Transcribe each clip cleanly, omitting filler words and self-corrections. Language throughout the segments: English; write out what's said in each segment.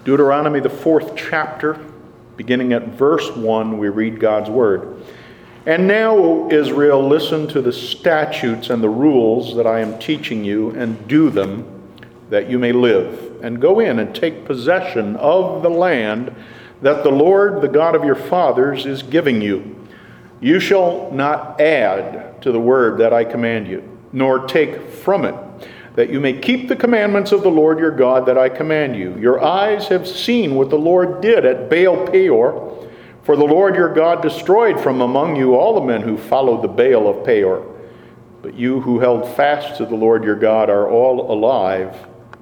Deuteronomy, the 4th chapter, beginning at verse 1, we read God's word. And now, O Israel, listen to the statutes and the rules that I am teaching you, and do them, that you may live, and go in and take possession of the land that the Lord, the God of your fathers, is giving you. You shall not add to the word that I command you, nor take from it, that you may keep the commandments of the Lord your God that I command you. Your eyes have seen what the Lord did at Baal Peor, for the Lord your God destroyed from among you all the men who followed the Baal of Peor. But you who held fast to the Lord your God are all alive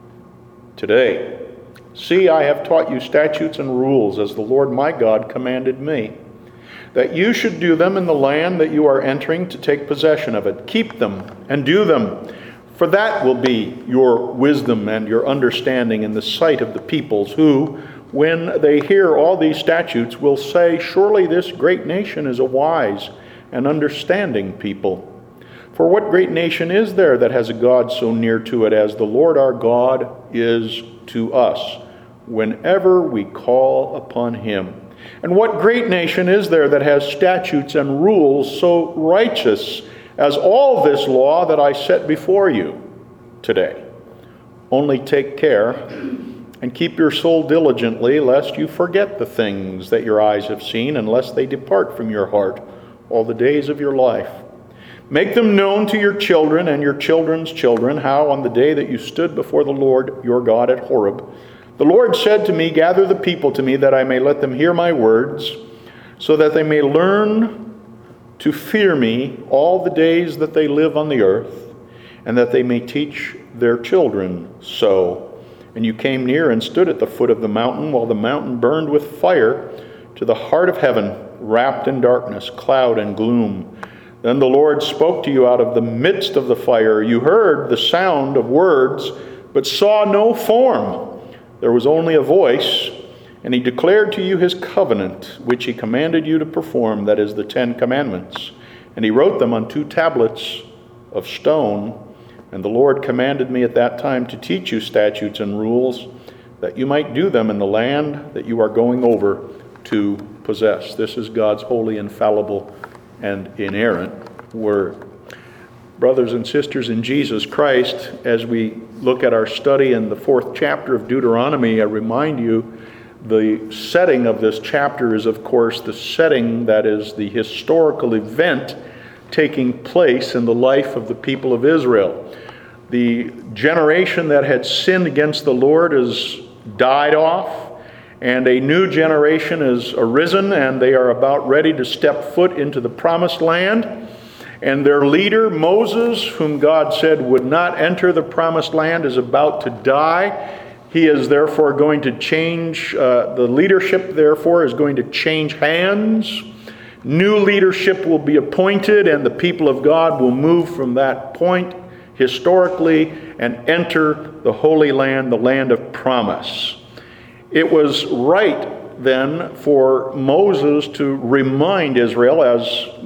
today. See, I have taught you statutes and rules as the Lord my God commanded me, that you should do them in the land that you are entering to take possession of it. Keep them and do them, for that will be your wisdom and your understanding in the sight of the peoples, who, when they hear all these statutes, will say, surely this great nation is a wise and understanding people. For what great nation is there that has a God so near to it as the Lord our God is to us, whenever we call upon him? And what great nation is there that has statutes and rules so righteous as all this law that I set before you today? Only take care and keep your soul diligently, lest you forget the things that your eyes have seen, and lest they depart from your heart all the days of your life. Make them known to your children and your children's children, how on the day that you stood before the Lord your God at Horeb, the Lord said to me, gather the people to me, that I may let them hear my words, so that they may learn to fear me all the days that they live on the earth, and that they may teach their children so. And you came near and stood at the foot of the mountain, while the mountain burned with fire to the heart of heaven, wrapped in darkness, cloud, and gloom. Then the Lord spoke to you out of the midst of the fire. You heard the sound of words, but saw no form. There was only a voice, and he declared to you his covenant, which he commanded you to perform, that is the 10 Commandments. And he wrote them on 2 tablets of stone. And the Lord commanded me at that time to teach you statutes and rules, that you might do them in the land that you are going over to possess. This is God's holy, infallible, and inerrant word. Brothers and sisters in Jesus Christ, as we look at our study in the 4th chapter of Deuteronomy, I remind you the setting of this chapter is, of course, the setting that is the historical event taking place in the life of the people of Israel. The generation that had sinned against the Lord has died off, and a new generation has arisen, and they are about ready to step foot into the promised land. And their leader, Moses, whom God said would not enter the promised land, is about to die. He is therefore going to change, the leadership therefore is going to change hands. New leadership will be appointed, and the people of God will move from that point historically and enter the Holy Land, the land of promise. It was right then for Moses to remind Israel, as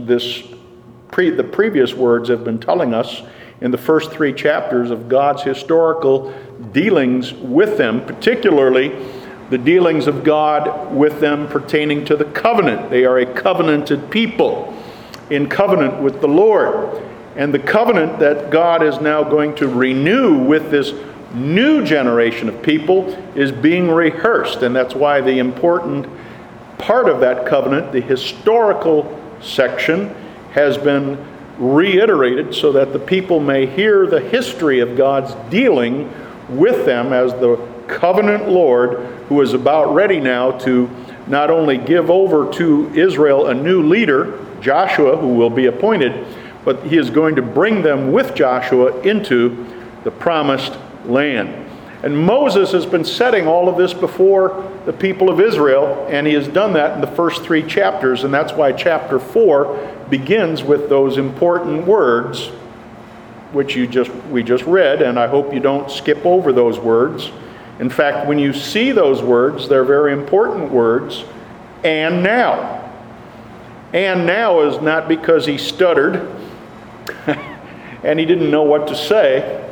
the previous words have been telling us in the first 3 chapters, of God's historical dealings with them, particularly the dealings of God with them pertaining to the covenant. They are a covenanted people in covenant with the Lord. And the covenant that God is now going to renew with this new generation of people is being rehearsed. And that's why the important part of that covenant, the historical section, has been reiterated so that the people may hear the history of God's dealing with them as the covenant Lord, who is about ready now to not only give over to Israel a new leader, Joshua, who will be appointed, but he is going to bring them with Joshua into the promised land. And Moses has been setting all of this before the people of Israel, and he has done that in the first 3 chapters, and that's why chapter 4 begins with those important words, which we just read, and I hope you don't skip over those words. In fact, when you see those words, they're very important words. And now. And now is not because he stuttered and he didn't know what to say.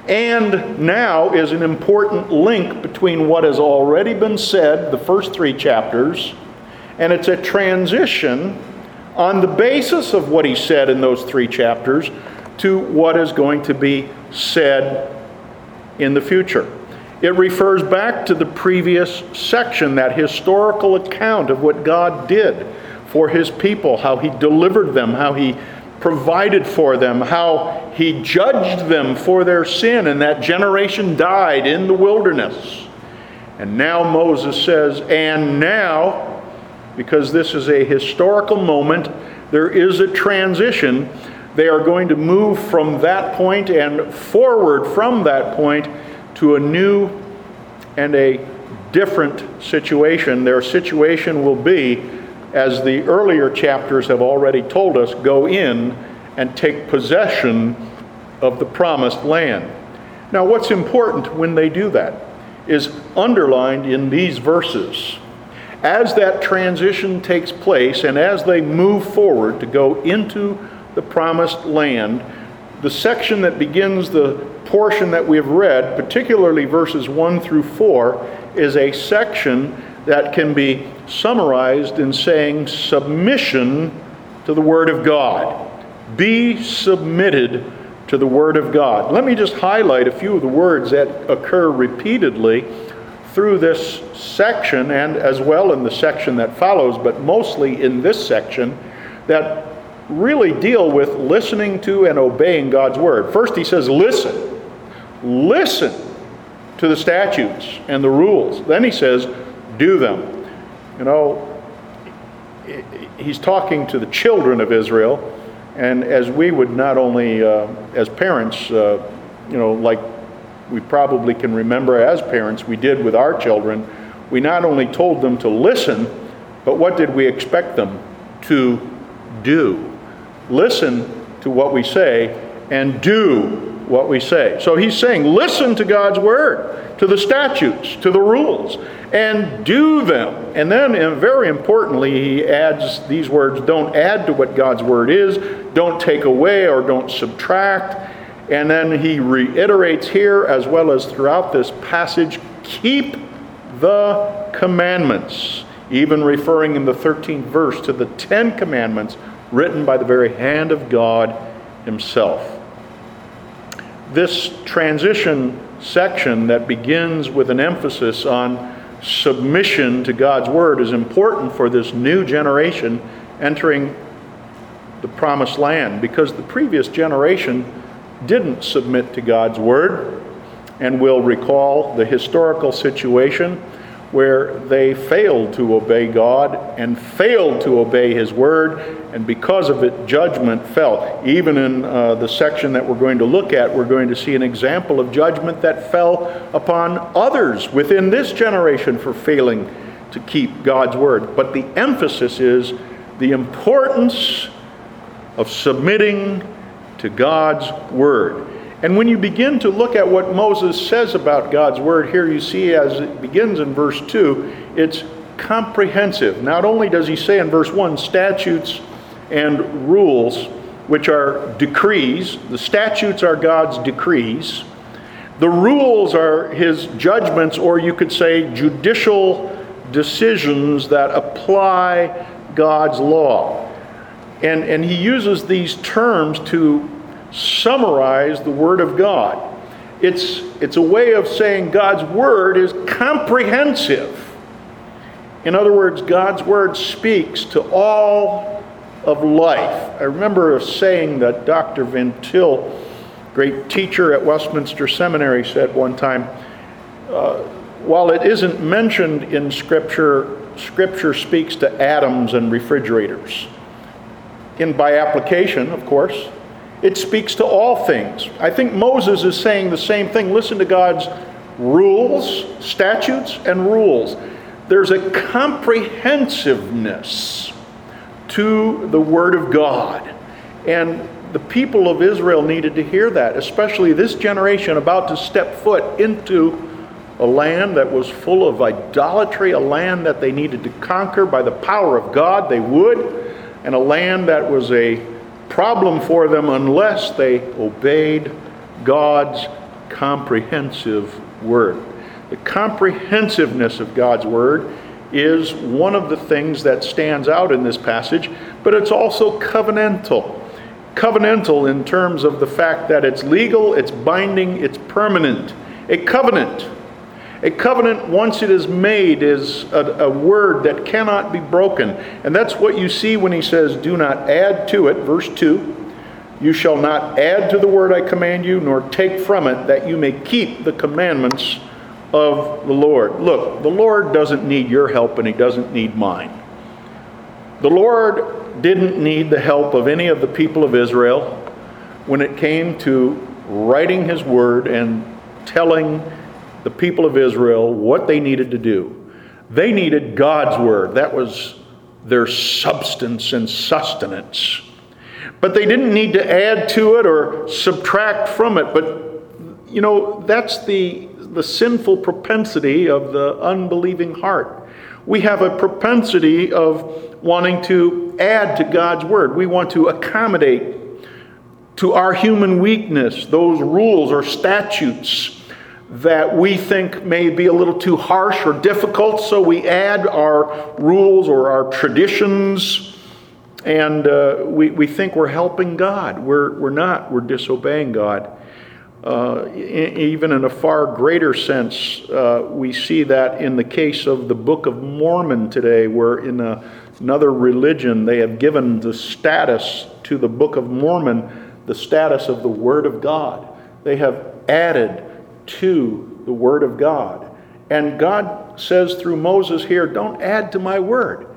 And now is an important link between what has already been said, the first 3 chapters, and it's a transition on the basis of what he said in those 3 chapters to what is going to be said in the future. It refers back to the previous section, that historical account of what God did for his people, how he delivered them, how he provided for them, how he judged them for their sin, and that generation died in the wilderness. And now Moses says, and now, because this is a historical moment, there is a transition. They are going to move from that point and forward from that point to a new and a different situation. Their situation will be, as the earlier chapters have already told us, go in and take possession of the promised land. Now, what's important when they do that is underlined in these verses. As that transition takes place and as they move forward to go into the promised land, the section that begins the portion that we've read, particularly verses 1 through 4, is a section that can be summarized in saying submission to the Word of God. Be submitted to the Word of God. Let me just highlight a few of the words that occur repeatedly through this section and as well in the section that follows, but mostly in this section, that really deal with listening to and obeying God's Word. First he says, listen. Listen to the statutes and the rules. Then he says, do them. You know, he's talking to the children of Israel, and as we would not only, as parents, like we probably can remember as parents, we did with our children, we not only told them to listen, but what did we expect them to do? Listen to what we say and do what we say. So he's saying, listen to God's Word, to the statutes, to the rules, and do them. And then, very importantly, he adds these words, don't add to what God's Word is, don't take away or don't subtract. And then he reiterates here, as well as throughout this passage, keep the commandments, even referring in the 13th verse to the 10 commandments written by the very hand of God himself. This transition section that begins with an emphasis on submission to God's Word is important for this new generation entering the promised land, because the previous generation didn't submit to God's Word, and we'll recall the historical situation where they failed to obey God and failed to obey His Word, and because of it, judgment fell. Even in the section that we're going to look at, we're going to see an example of judgment that fell upon others within this generation for failing to keep God's Word. But the emphasis is the importance of submitting to God's Word. And when you begin to look at what Moses says about God's Word, here you see as it begins in verse 2, it's comprehensive. Not only does he say in verse 1, statutes and rules, which are decrees. The statutes are God's decrees. The rules are his judgments, or you could say judicial decisions that apply God's law. And he uses these terms to summarize the Word of God. It's a way of saying God's Word is comprehensive. In other words, God's Word speaks to all of life. I remember a saying that Dr. Van Til, great teacher at Westminster Seminary, said one time, while it isn't mentioned in Scripture, Scripture speaks to atoms and refrigerators. And by application, of course, it speaks to all things. I think Moses is saying the same thing. Listen to God's rules, statutes, and rules. There's a comprehensiveness to the Word of God. And the people of Israel needed to hear that, especially this generation about to step foot into a land that was full of idolatry, a land that they needed to conquer by the power of God. They would. And a land that was a problem for them unless they obeyed God's comprehensive word. The comprehensiveness of God's word is one of the things that stands out in this passage, but it's also covenantal. Covenantal in terms of the fact that it's legal, it's binding, it's permanent. A covenant, once it is made, is a word that cannot be broken. And that's what you see when he says, do not add to it, verse 2. You shall not add to the word I command you, nor take from it, that you may keep the commandments of the Lord. Look, the Lord doesn't need your help, and he doesn't need mine. The Lord didn't need the help of any of the people of Israel when it came to writing his word and telling the people of Israel what they needed to do. They needed God's word. That was their substance and sustenance. But they didn't need to add to it or subtract from it. But, that's the sinful propensity of the unbelieving heart. We have a propensity of wanting to add to God's word. We want to accommodate to our human weakness those rules or statutes that we think may be a little too harsh or difficult, so we add our rules or our traditions, and we think we're helping God. We're not. We're disobeying God. Even in a far greater sense, we see that in the case of the Book of Mormon today, where in another religion they have given the status to the Book of Mormon, the status of the Word of God. They have added to the Word of God. And God says through Moses here, don't add to my word.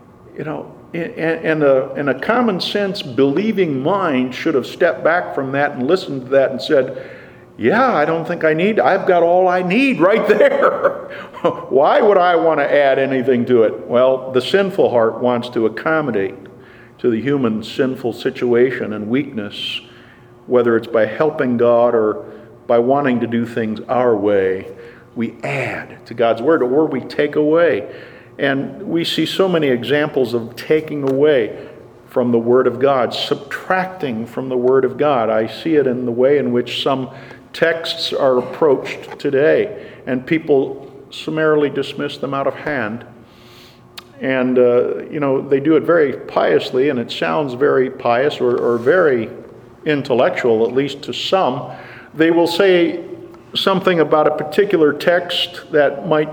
And a common sense believing mind should have stepped back from that and listened to that and said, yeah, I don't think I've got all I need right there. Why would I want to add anything to it? Well, the sinful heart wants to accommodate to the human sinful situation and weakness, whether it's by helping God or by wanting to do things our way. We add to God's word, or we take away. And we see so many examples of taking away from the Word of God, subtracting from the Word of God. I see it in the way in which some texts are approached today, and people summarily dismiss them out of hand. And, they do it very piously, and it sounds very pious or very intellectual, at least to some. They will say something about a particular text that might,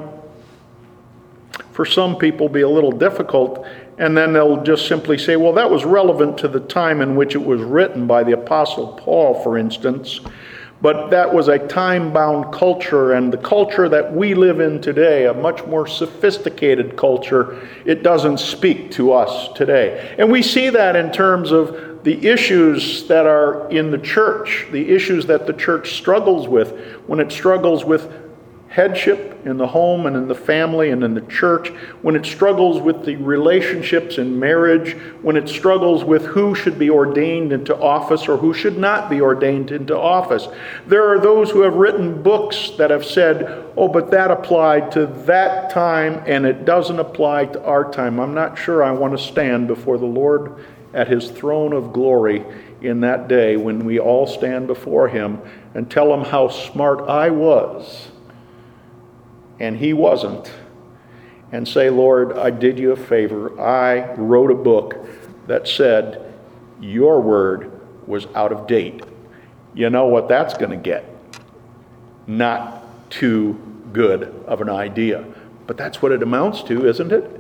for some people, be a little difficult, and then they'll just simply say, well, that was relevant to the time in which it was written by the Apostle Paul, for instance, but that was a time-bound culture, and the culture that we live in today, a much more sophisticated culture, it doesn't speak to us today. And we see that in terms of the issues that are in the church, the issues that the church struggles with, when it struggles with headship in the home and in the family and in the church, when it struggles with the relationships in marriage, when it struggles with who should be ordained into office or who should not be ordained into office. There are those who have written books that have said, oh, but that applied to that time and it doesn't apply to our time. I'm not sure I want to stand before the Lord at his throne of glory in that day when we all stand before him and tell him how smart I was and he wasn't, and say, Lord, I did you a favor. I wrote a book that said your word was out of date. You know what that's going to get? Not too good of an idea. But that's what it amounts to, isn't it?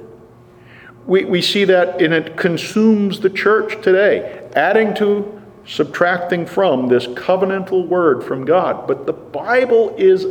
We see that, and it consumes the church today, adding to, subtracting from this covenantal word from God. But the Bible is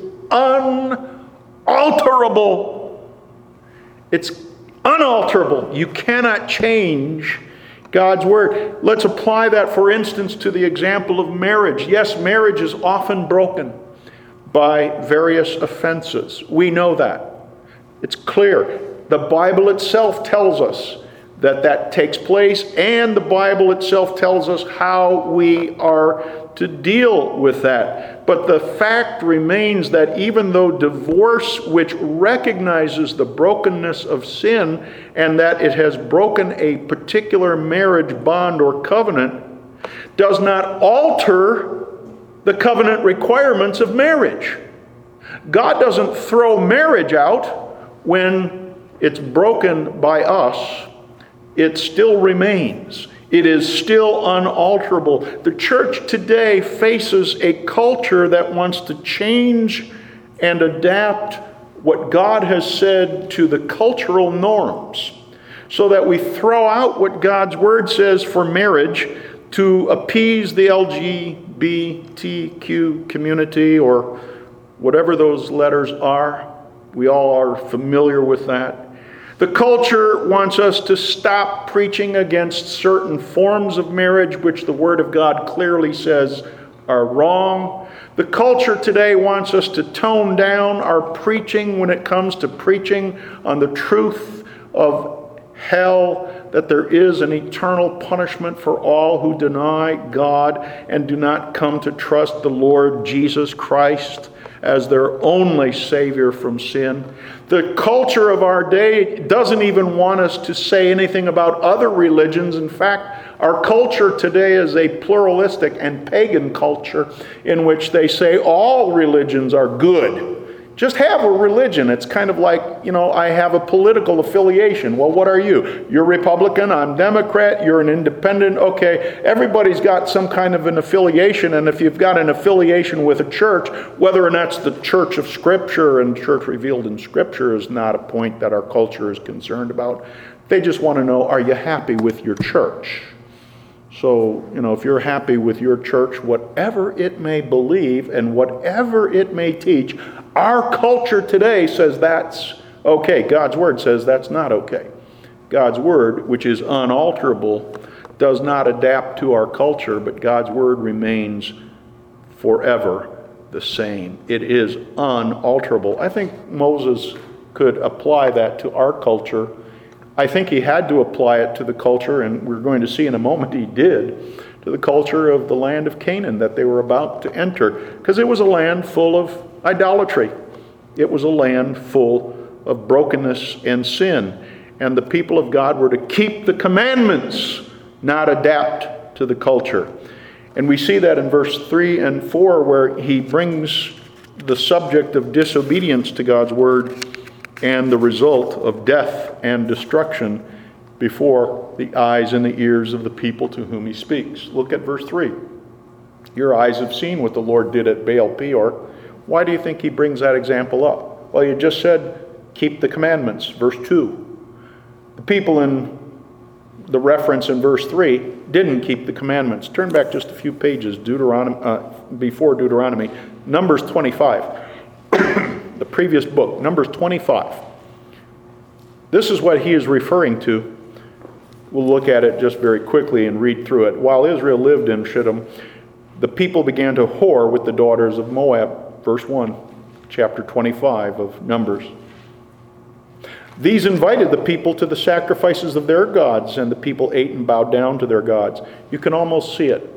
unalterable. It's unalterable. You cannot change God's word. Let's apply that, for instance, to the example of marriage. Yes, marriage is often broken by various offenses. We know that. It's clear. The Bible itself tells us that that takes place, and the Bible itself tells us how we are to deal with that. But the fact remains that even though divorce, which recognizes the brokenness of sin and that it has broken a particular marriage bond or covenant, does not alter the covenant requirements of marriage. God doesn't throw marriage out when it's broken by us. It still remains. It is still unalterable. The church today faces a culture that wants to change and adapt what God has said to the cultural norms, so that we throw out what God's Word says for marriage to appease the LGBTQ community, or whatever those letters are. We all are familiar with that. The culture wants us to stop preaching against certain forms of marriage, which the Word of God clearly says are wrong. The culture today wants us to tone down our preaching when it comes to preaching on the truth of hell, that there is an eternal punishment for all who deny God and do not come to trust the Lord Jesus Christ as their only Savior from sin. The culture of our day doesn't even want us to say anything about other religions. In fact, our culture today is a pluralistic and pagan culture in which they say all religions are good. Just have a religion. It's kind of like, I have a political affiliation. Well, what are you? You're Republican, I'm Democrat, you're an independent. Okay, everybody's got some kind of an affiliation, and if you've got an affiliation with a church, whether or not it's the church of Scripture and church revealed in Scripture is not a point that our culture is concerned about. They just want to know, are you happy with your church? So, if you're happy with your church, whatever it may believe and whatever it may teach, our culture today says that's okay. God's Word says that's not okay. God's Word, which is unalterable, does not adapt to our culture, but God's Word remains forever the same. It is unalterable. I think Moses could apply that to our culture. I think he had to apply it to the culture, and we're going to see in a moment he did, to the culture of the land of Canaan that they were about to enter, because it was a land full of idolatry. It was a land full of brokenness and sin, and the people of God were to keep the commandments, not adapt to the culture. And we see that in verse 3 and 4, where he brings the subject of disobedience to God's word and the result of death and destruction before the eyes and the ears of the people to whom he speaks. Look at verse 3. Your eyes have seen what the Lord did at Baal Peor. Why do you think he brings that example up? Well, you just said, keep the commandments, verse 2. The people in the reference in verse 3 didn't keep the commandments. Turn back just a few pages before Deuteronomy. Numbers 25. The previous book, Numbers 25. This is what he is referring to. We'll look at it just very quickly and read through it. While Israel lived in Shittim, the people began to whore with the daughters of Moab. Verse 1, chapter 25 of Numbers. These invited the people to the sacrifices of their gods, and the people ate and bowed down to their gods. You can almost see it.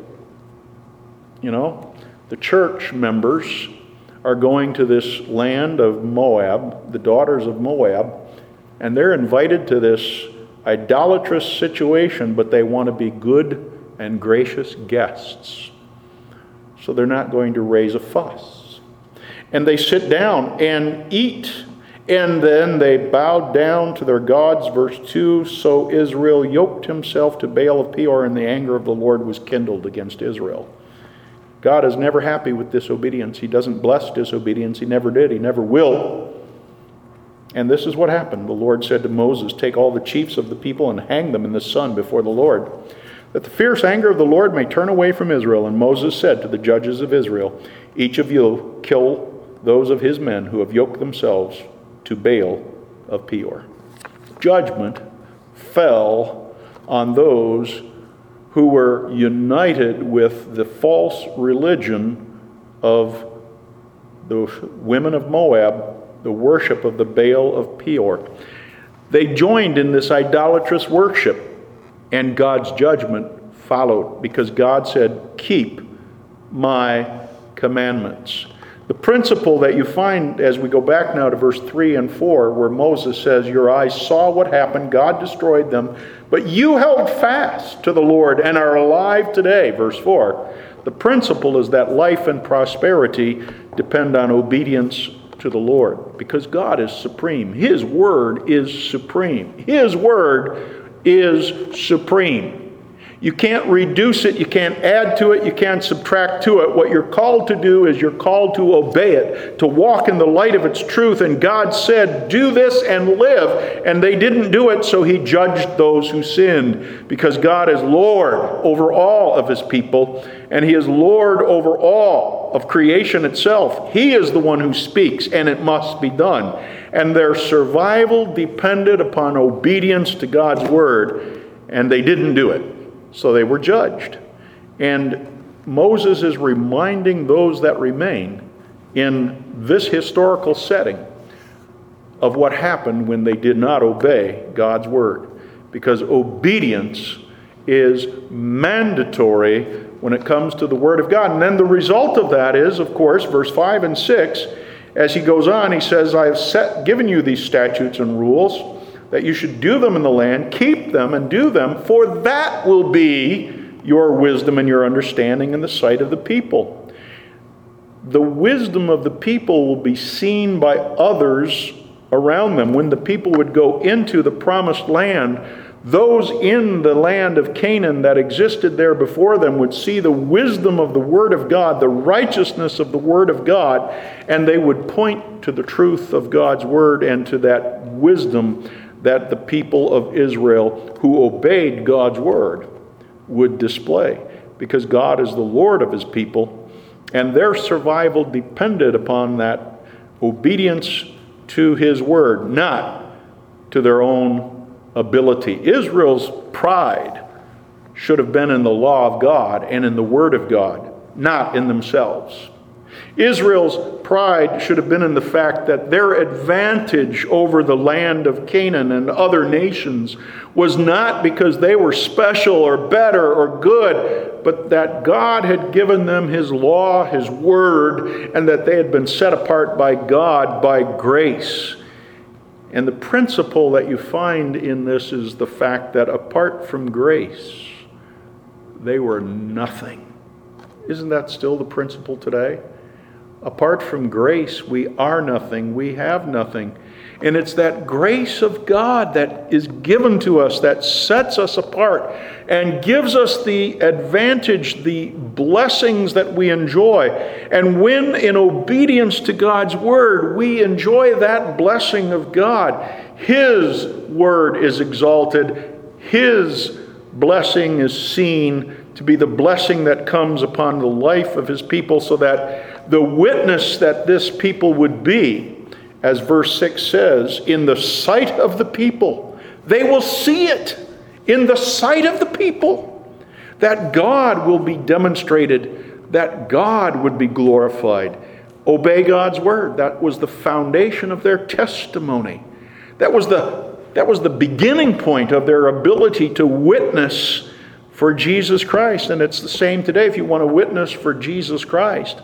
The church members are going to this land of Moab, the daughters of Moab, and they're invited to this idolatrous situation, but they want to be good and gracious guests. So they're not going to raise a fuss. And they sit down and eat, and then they bowed down to their gods. Verse 2, so Israel yoked himself to Baal of Peor, and the anger of the Lord was kindled against Israel. God is never happy with disobedience. He doesn't bless disobedience. He never did. He never will. And this is what happened. The Lord said to Moses, take all the chiefs of the people and hang them in the sun before the Lord, that the fierce anger of the Lord may turn away from Israel. And Moses said to the judges of Israel, each of you kill those of his men who have yoked themselves to Baal of Peor. Judgment fell on those who were united with the false religion of the women of Moab, the worship of the Baal of Peor. They joined in this idolatrous worship, and God's judgment followed, because God said, keep my commandments. The principle that you find as we go back now to verse 3 and 4, where Moses says, your eyes saw what happened, God destroyed them, but you held fast to the Lord and are alive today. Verse 4, The principle is that life and prosperity depend on obedience to the Lord, because God is supreme. His word is supreme. His word is supreme. You can't reduce it, you can't add to it, you can't subtract to it. What you're called to do is you're called to obey it, to walk in the light of its truth. And God said, do this and live. And they didn't do it, so he judged those who sinned, because God is Lord over all of his people, and he is Lord over all of creation itself. He is the one who speaks, and it must be done. And their survival depended upon obedience to God's word, and they didn't do it. So they were judged. And Moses is reminding those that remain in this historical setting of what happened when they did not obey God's word. Because obedience is mandatory when it comes to the word of God. And then the result of that is, of course, verse 5 and 6, as he goes on, he says, I have given you these statutes and rules, that you should do them in the land, keep them and do them, for that will be your wisdom and your understanding in the sight of the people. The wisdom of the people will be seen by others around them. When the people would go into the promised land, those in the land of Canaan that existed there before them would see the wisdom of the Word of God, the righteousness of the Word of God, and they would point to the truth of God's Word and to that wisdom that the people of Israel who obeyed God's word would display, because God is the Lord of his people, and their survival depended upon that obedience to his word, not to their own ability. Israel's pride should have been in the law of God and in the word of God, not in themselves. Israel's pride should have been in the fact that their advantage over the land of Canaan and other nations was not because they were special or better or good, but that God had given them his law, his word, and that they had been set apart by God by grace. And the principle that you find in this is the fact that apart from grace, they were nothing. Isn't that still the principle today? Apart from grace, we are nothing, we have nothing. And it's that grace of God that is given to us that sets us apart and gives us the advantage, the blessings that we enjoy. And when in obedience to God's word, we enjoy that blessing of God, his word is exalted, his blessing is seen to be the blessing that comes upon the life of his people, so that the witness that this people would be, as verse 6 says, in the sight of the people. They will see it in the sight of the people, that God will be demonstrated, that God would be glorified. Obey God's word. That was the foundation of their testimony. That was the beginning point of their ability to witness for Jesus Christ. And it's the same today. If you want to witness for Jesus Christ,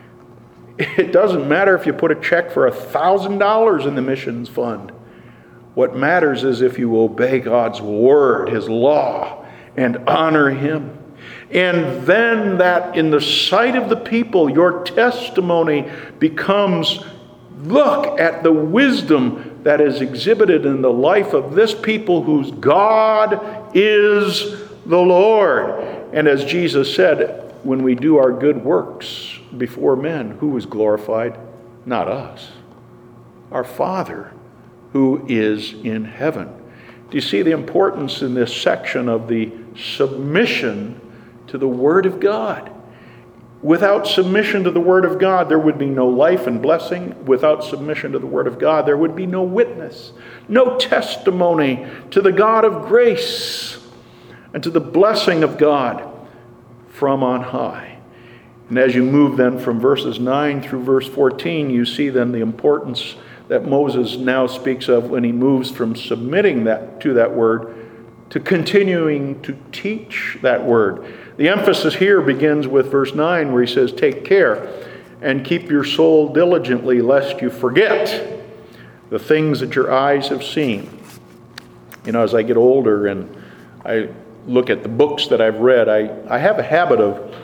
it doesn't matter if you put a check for $1,000 in the missions fund. What matters is if you obey God's word, his law, and honor him. And then that in the sight of the people, your testimony becomes, look at the wisdom that is exhibited in the life of this people whose God is the Lord. And as Jesus said, when we do our good works before men, who is glorified? Not us. Our Father who is in heaven. Do you see the importance in this section of the submission to the Word of God? Without submission to the Word of God, there would be no life and blessing. Without submission to the Word of God, there would be no witness, no testimony to the God of grace and to the blessing of God from on high. And as you move then from verses 9 through verse 14, you see then the importance that Moses now speaks of when he moves from submitting that to that word to continuing to teach that word. The emphasis here begins with verse 9 where he says, take care and keep your soul diligently lest you forget the things that your eyes have seen. You know, as I get older and I look at the books that I've read, I have a habit of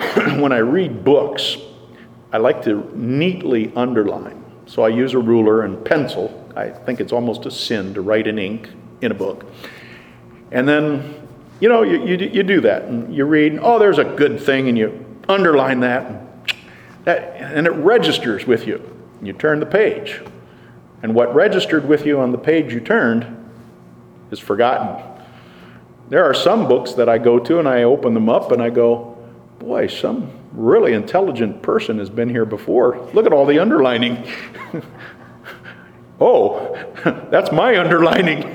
when I read books, I like to neatly underline. So I use a ruler and pencil. I think it's almost a sin to write in ink in a book. And then, you do that. And you read, oh, there's a good thing, and you underline that, and it registers with you. And you turn the page. And what registered with you on the page you turned is forgotten. There are some books that I go to, and I open them up, and I go, boy, some really intelligent person has been here before. Look at all the underlining. Oh, that's my underlining.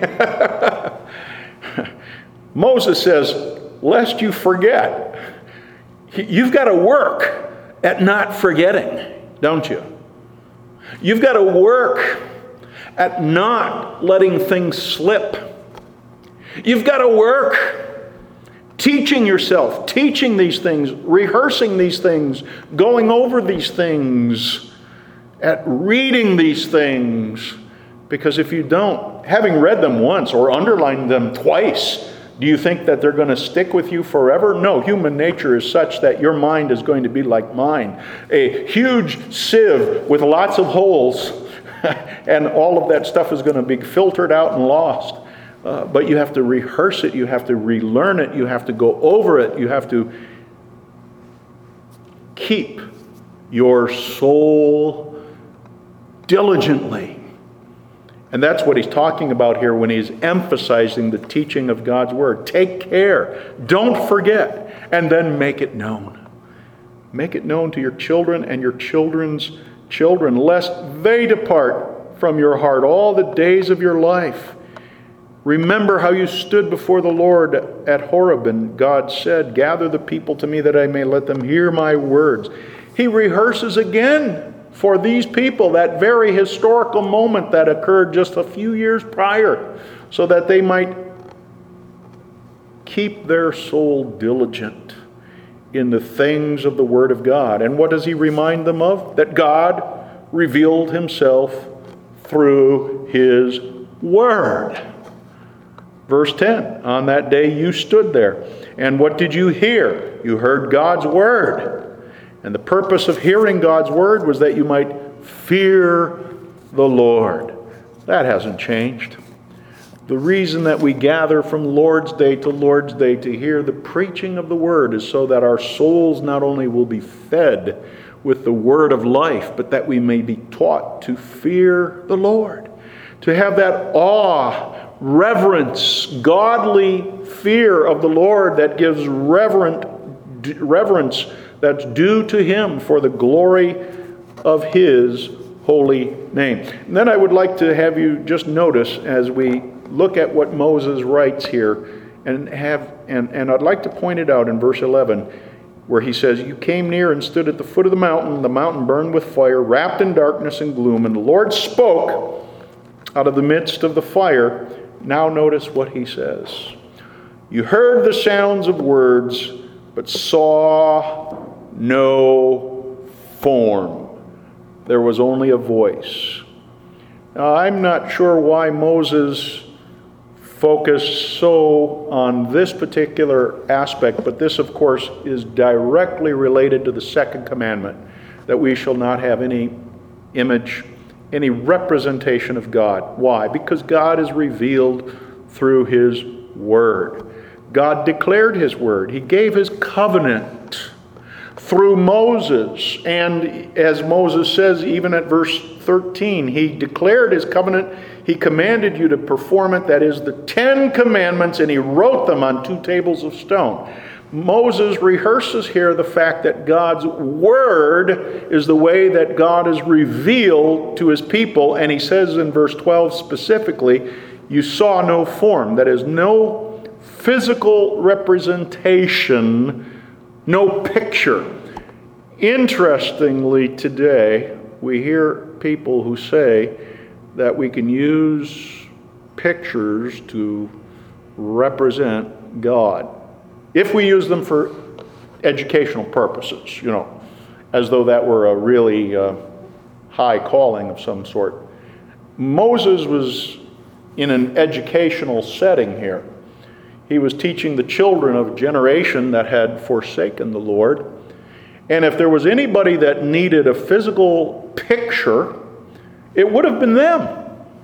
Moses says, lest you forget. You've got to work at not forgetting, don't you? You've got to work at not letting things slip. You've got to work teaching yourself, teaching these things, rehearsing these things, going over these things, at reading these things. Because if you don't, having read them once or underlined them twice, do you think that they're going to stick with you forever? No, human nature is such that your mind is going to be like mine. A huge sieve with lots of holes, and all of that stuff is going to be filtered out and lost. But you have to rehearse it, you have to relearn it, you have to go over it, you have to keep your soul diligently. And that's what he's talking about here when he's emphasizing the teaching of God's Word. Take care. Don't forget. And then make it known. Make it known to your children and your children's children, lest they depart from your heart all the days of your life. Remember how you stood before the Lord at Horeb, and God said, gather the people to me that I may let them hear my words. He rehearses again for these people that very historical moment that occurred just a few years prior, so that they might keep their soul diligent in the things of the Word of God. And what does he remind them of? That God revealed himself through his Word. Verse 10, on that day you stood there, and what did you hear? You heard God's Word. And the purpose of hearing God's Word was that you might fear the Lord. That hasn't changed. The reason that we gather from Lord's Day to Lord's Day to hear the preaching of the Word is so that our souls not only will be fed with the Word of life, but that we may be taught to fear the Lord. To have that awe, reverence, godly fear of the Lord that gives reverence that's due to him for the glory of his holy name. And then I would like to have you just notice as we look at what Moses writes here, and I'd like to point it out in verse 11, where he says, you came near and stood at the foot of the mountain burned with fire, wrapped in darkness and gloom, and the Lord spoke out of the midst of the fire. Now notice what he says. You heard the sounds of words, but saw no form. There was only a voice. Now, I'm not sure why Moses focused so on this particular aspect, but this, of course, is directly related to the second commandment, that we shall not have any image, any representation of God. Why? Because God is revealed through his Word. God declared his Word. He gave his covenant through Moses. And as Moses says, even at verse 13, he declared his covenant. He commanded you to perform it. That is the 10 commandments, and he wrote them on 2 tables of stone. Moses rehearses here the fact that God's Word is the way that God is revealed to his people. And he says in verse 12 specifically, you saw no form. That is, no physical representation, no picture. Interestingly, today, we hear people who say that we can use pictures to represent God, if we use them for educational purposes, as though that were a really high calling of some sort. Moses was in an educational setting here. He was teaching the children of a generation that had forsaken the Lord. And if there was anybody that needed a physical picture, it would have been them.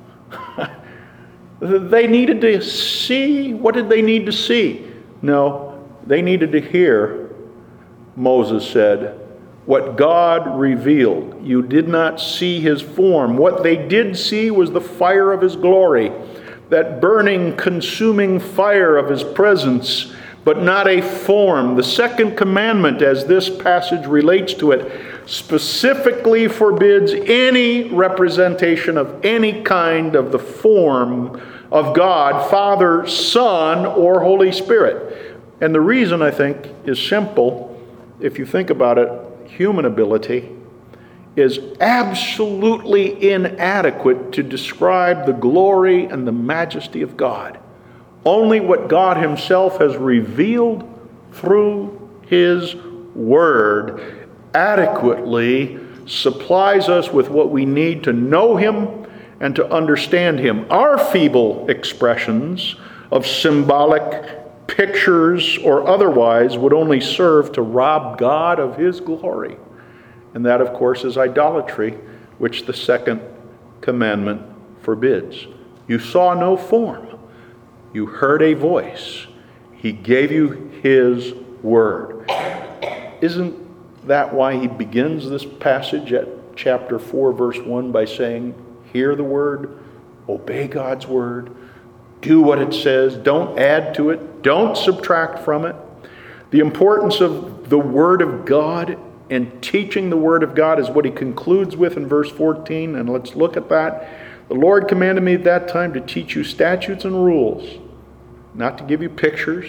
They needed to see. What did they need to see? No, they needed to hear, Moses said, what God revealed. You did not see his form. What they did see was the fire of his glory, that burning, consuming fire of his presence, but not a form. The second commandment, as this passage relates to it, specifically forbids any representation of any kind of the form of God, Father, Son, or Holy Spirit. And the reason, I think, is simple. If you think about it, human ability is absolutely inadequate to describe the glory and the majesty of God. Only what God himself has revealed through his word adequately supplies us with what we need to know him and to understand him. Our feeble expressions of symbolic pictures or otherwise would only serve to rob God of his glory. And that, of course, is idolatry, which the second commandment forbids. You saw no form. You heard a voice. He gave you his word. Isn't that why he begins this passage at chapter 4, verse 1 by saying, hear the word, obey God's word, do what it says, don't add to it, don't subtract from it. The importance of the word of God and teaching the word of God is what he concludes with in verse 14, and let's look at that. The Lord commanded me at that time to teach you statutes and rules, not to give you pictures.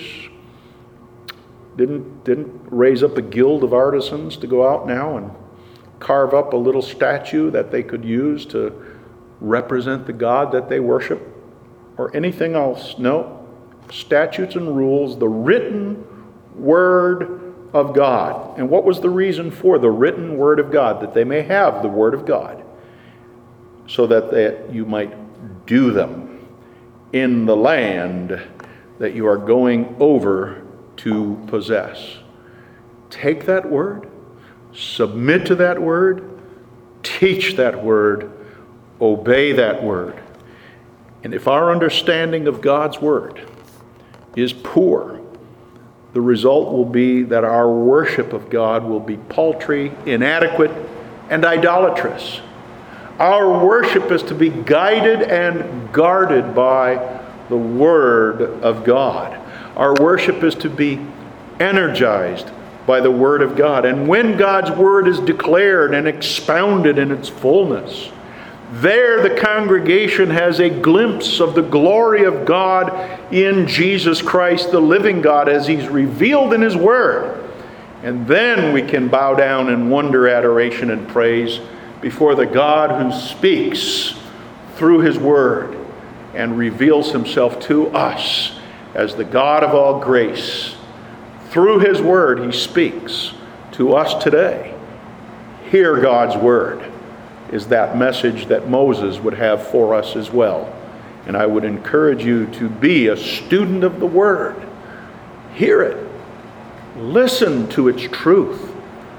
Didn't raise up a guild of artisans to go out now and carve up a little statue that they could use to represent the God that they worship or anything else. No, statutes and rules, the written word of God. And what was the reason for the written word of God? That they may have the word of God, so that you might do them in the land that you are going over to possess. Take that word, submit to that word, teach that word, obey that word. And if our understanding of God's word is poor, the result will be that our worship of God will be paltry, inadequate, and idolatrous. Our worship is to be guided and guarded by the Word of God. Our worship is to be energized by the Word of God. And when God's Word is declared and expounded in its fullness, there the congregation has a glimpse of the glory of God in Jesus Christ, the living God, as he's revealed in his Word. And then we can bow down in wonder, adoration, and praise before the God who speaks through his Word and reveals himself to us as the God of all grace. Through his Word, he speaks to us today. Hear God's Word is that message that Moses would have for us as well. And I would encourage you to be a student of the Word. Hear it. Listen to its truth.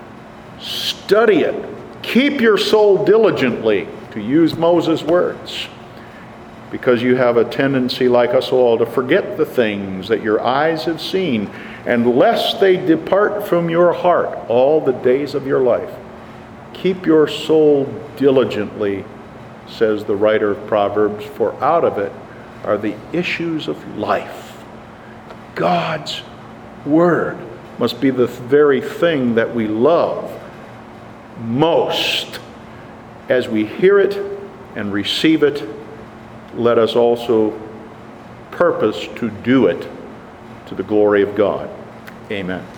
Study it. Keep your soul diligently, to use Moses' words, because you have a tendency, like us all, to forget the things that your eyes have seen, and lest they depart from your heart all the days of your life. Keep your soul diligently, says the writer of Proverbs, for out of it are the issues of life. God's Word must be the very thing that we love most. As we hear it and receive it, let us also purpose to do it to the glory of God. Amen.